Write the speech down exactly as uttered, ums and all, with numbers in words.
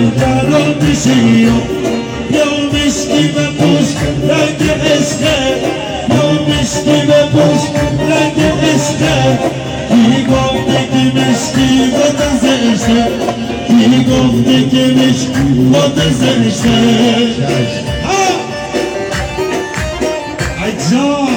قرار میشه یا مشکی و پشت رنگ عشقه یا مشکی و پشت رنگ عشقه کی گفته که مشکی بوده زشته کی گفته که مشکی بوده زشته عجاب